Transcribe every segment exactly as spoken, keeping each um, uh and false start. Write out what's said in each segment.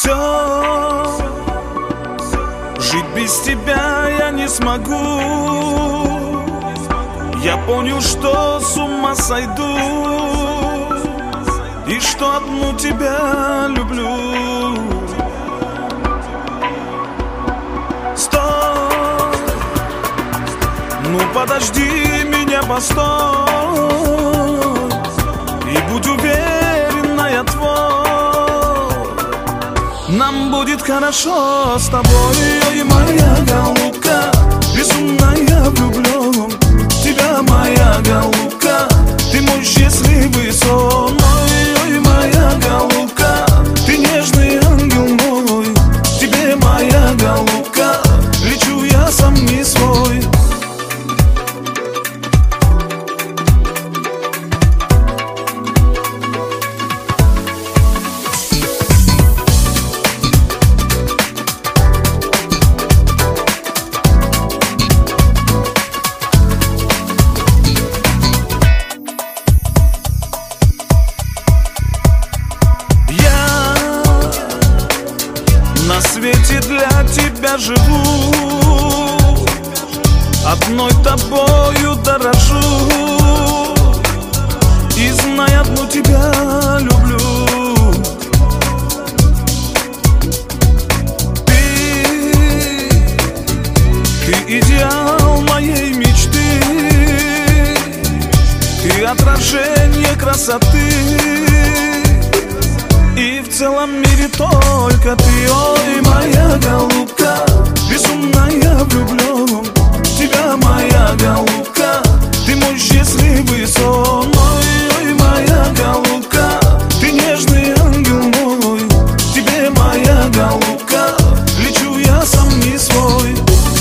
Все, жить без тебя я не смогу. Я понял, что с ума сойду, и что одну тебя люблю. Стой, ну подожди меня, постой, и будь уверена, я твой. Нам будет хорошо с тобой, ой, моя голубка, безумная влюблен в тебя, моя голубка, ты мой счастливый сон. Ой, ой, моя голубка, ты нежный ангел мой, тебе, моя голубка, лечу я сам не свой. На свете для тебя живу, одной тобою дорожу, и знай, одну тебя люблю. Ты, ты идеал моей мечты, ты отражение красоты, и в целом мире только ты. Ой, моя голубка, безумная влюблен в тебя, моя голубка, ты мой счастливый сон. Ой, ой, моя голубка, ты нежный ангел мой, тебе, моя голубка, лечу я сам не свой.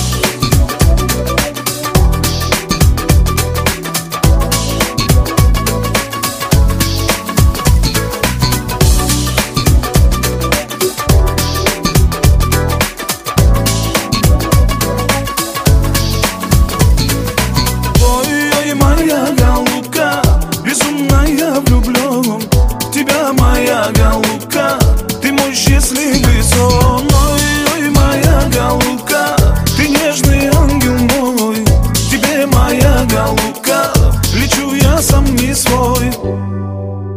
Влюблен в тебя, моя голубка, ты мой счастливый сон. Ой, ой, моя голубка, ты нежный ангел мой, тебе, моя голубка, лечу я сам не свой.